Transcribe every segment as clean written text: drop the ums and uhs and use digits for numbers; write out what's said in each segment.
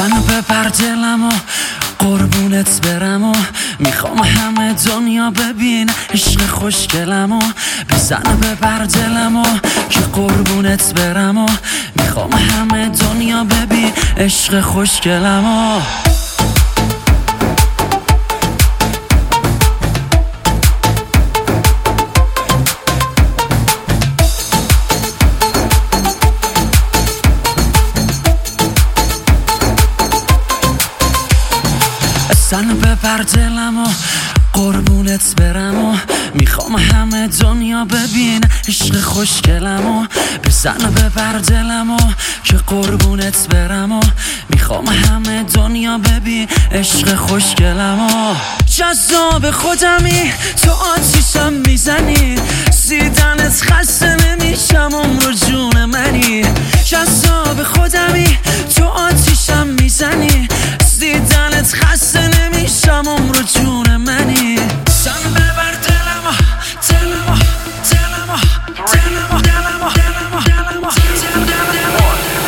بزن و ببر دلم و قربونت برم و میخوام همه دنیا ببین عشق خوشگلم و بزن و ببر دلم و که قربونت برم و میخوام همه دنیا ببین عشق خوشگلم و بزن و ببر دلم و قربونت برم و میخوام همه دنیا ببین عشق خوشگلم و بزن و ببر دلم و که قربونت برم و میخوام همه دنیا ببین عشق خوشگلم و جذاب خودمی تو آتیشم میزنی دیدنت خسته نمیشم عمر جون منی جذاب خودمی تو آتیشم میزنی دیدنت خسته نمیشم عمر جون منی زن ببر دلمو دلمو دلمو دلمو دلمو دلمو دلمو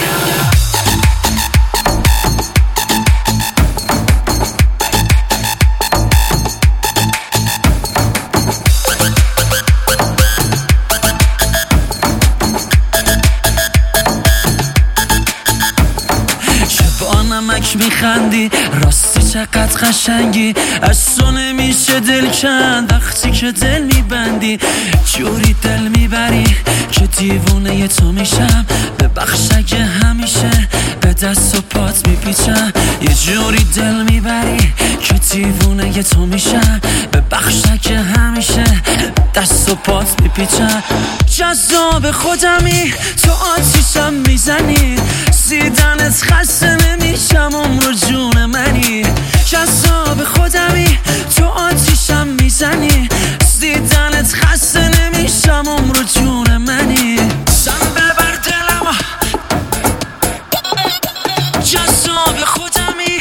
نمک میخندی راستی چقدر قشنگی از تو نمیشه دل کند وقتی که دل میبندی جوری دل میبری که دیوونه تو میشم ببخش اگه همیشه به دست و پات میپیچم یه جوری دل میبری که دیوونه تو میشم ببخش اگه همیشه دست و پات میپیچم جذاب خودمی تو آتیشم میزنی دیدنت خسته نمیشم عمر جون منی جذاب خودمی تو آتیشم میزنی دیدنت خسته نمیشم عمر جون منی زن ببر دلمو جذاب خودمی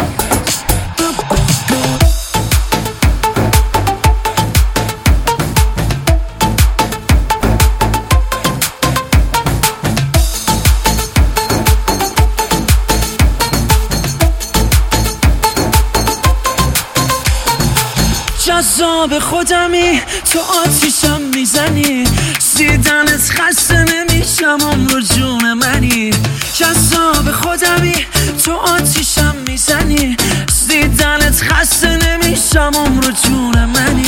جذاب خودمی تو آتیشم میزنی دیدنت خسته نمیشم عمر جون منی جذاب خودمی تو آتیشم میزنی دیدنت خسته نمیشم عمر جون منی